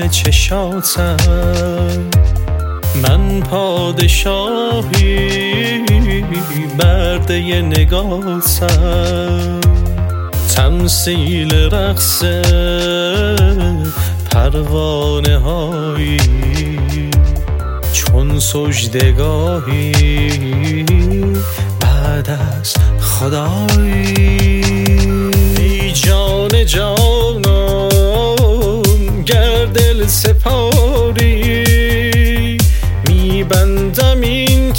چشاتم، من پادشاهی برده نگاتم، تمثیل رقص پروانه هایی چون سجدگاهی بعد از خدایی. ای جان جانم گر دل سپاری، میبندم این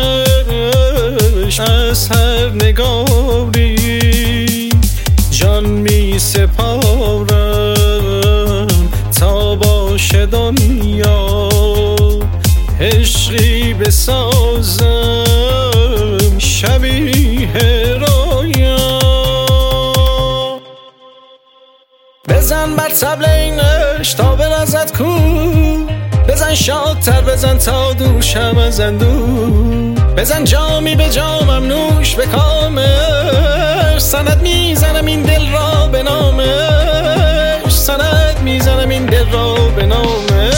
چشم از هر نگاری، جان می سپارم تا باشه دنیا، عشقی بسازم شبیه رویا. بزن بر طبل اینش تا برزد کو، بزن شادتر بزن تا دوشم از اندوه، بزن جامی به جامم نوش به کامش، سند میزنم این دل را به نامش، سند میزنم این دل را به نامش.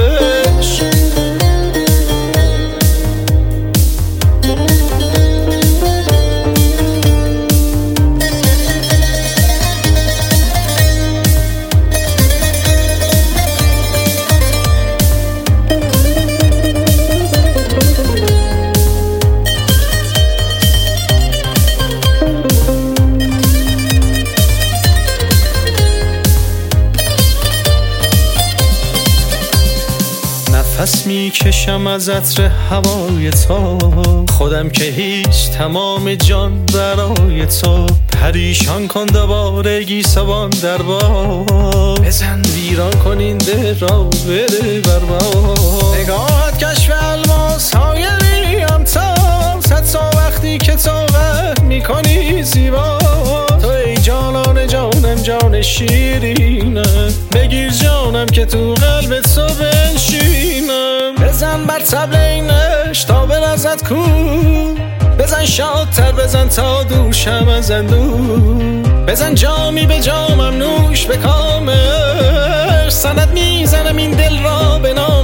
نفس میکشم از عطر هوای تو، خودم که هیچ تمام جان برای تو، پریشان کن دوباره گیسوان در باد، بزن ویران کن این ده را بده برباد. نگاهت کشف الماس های ریم تا صد سا وقتی که طاقت میکنی زیبا، تو ای جانان جانم جان شیرینم، بگیر جانم که تو قلب تو بنشینم. بزن بر طبل اینش تا برزد کو، بزن شادتر بزن تا دوشم از اندوه، بزن جامی به جامم نوش به کامش، سند میزنم این دل را به نام